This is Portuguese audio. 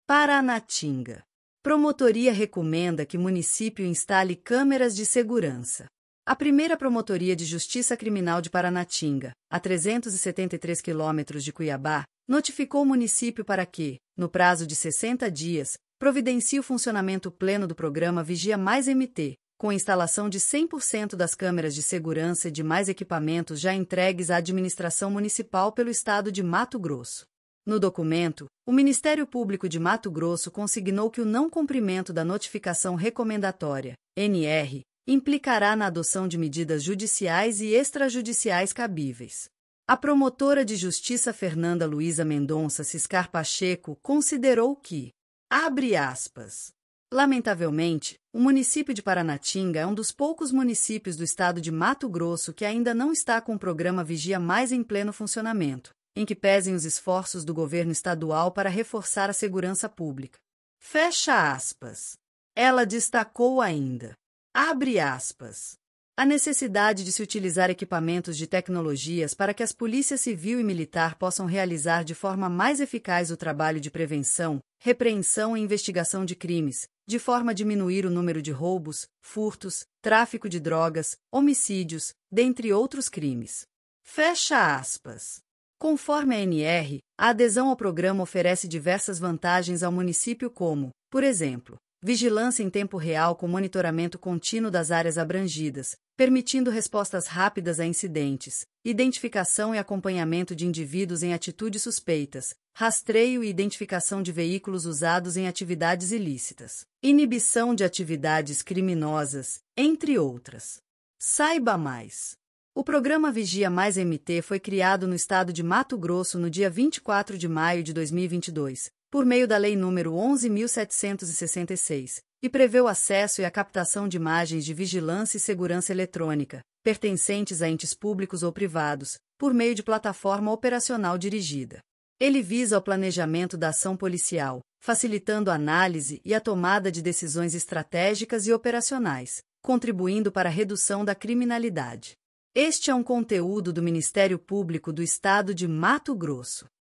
Paranatinga. Promotoria recomenda que município instale câmeras de segurança. A primeira Promotoria de Justiça Criminal de Paranatinga, a 373 quilômetros de Cuiabá, notificou o município para que, no prazo de 60 dias, providencie o funcionamento pleno do programa Vigia Mais MT, com instalação de 100% das câmeras de segurança e de mais equipamentos já entregues à administração municipal pelo Estado de Mato Grosso. No documento, o Ministério Público de Mato Grosso consignou que o não cumprimento da notificação recomendatória, NR, implicará na adoção de medidas judiciais e extrajudiciais cabíveis. A promotora de justiça Fernanda Luiza Mendonça Ciscar Pacheco considerou que, abre aspas, lamentavelmente, o município de Paranatinga é um dos poucos municípios do estado de Mato Grosso que ainda não está com o programa Vigia Mais em pleno funcionamento, em que pesem os esforços do governo estadual para reforçar a segurança pública. Fecha aspas. Ela destacou ainda, abre aspas, a necessidade de se utilizar equipamentos de tecnologias para que as polícias civil e militar possam realizar de forma mais eficaz o trabalho de prevenção, repreensão e investigação de crimes, de forma a diminuir o número de roubos, furtos, tráfico de drogas, homicídios, dentre outros crimes. Fecha aspas. Conforme a NR, a adesão ao programa oferece diversas vantagens ao município como, por exemplo, vigilância em tempo real com monitoramento contínuo das áreas abrangidas, permitindo respostas rápidas a incidentes, identificação e acompanhamento de indivíduos em atitudes suspeitas, rastreio e identificação de veículos usados em atividades ilícitas, inibição de atividades criminosas, entre outras. Saiba mais. O programa Vigia Mais MT foi criado no estado de Mato Grosso no dia 24 de maio de 2022, por meio da Lei nº 11.766, e prevê o acesso e a captação de imagens de vigilância e segurança eletrônica, pertencentes a entes públicos ou privados, por meio de plataforma operacional dirigida. Ele visa o planejamento da ação policial, facilitando a análise e a tomada de decisões estratégicas e operacionais, contribuindo para a redução da criminalidade. Este é um conteúdo do Ministério Público do Estado de Mato Grosso.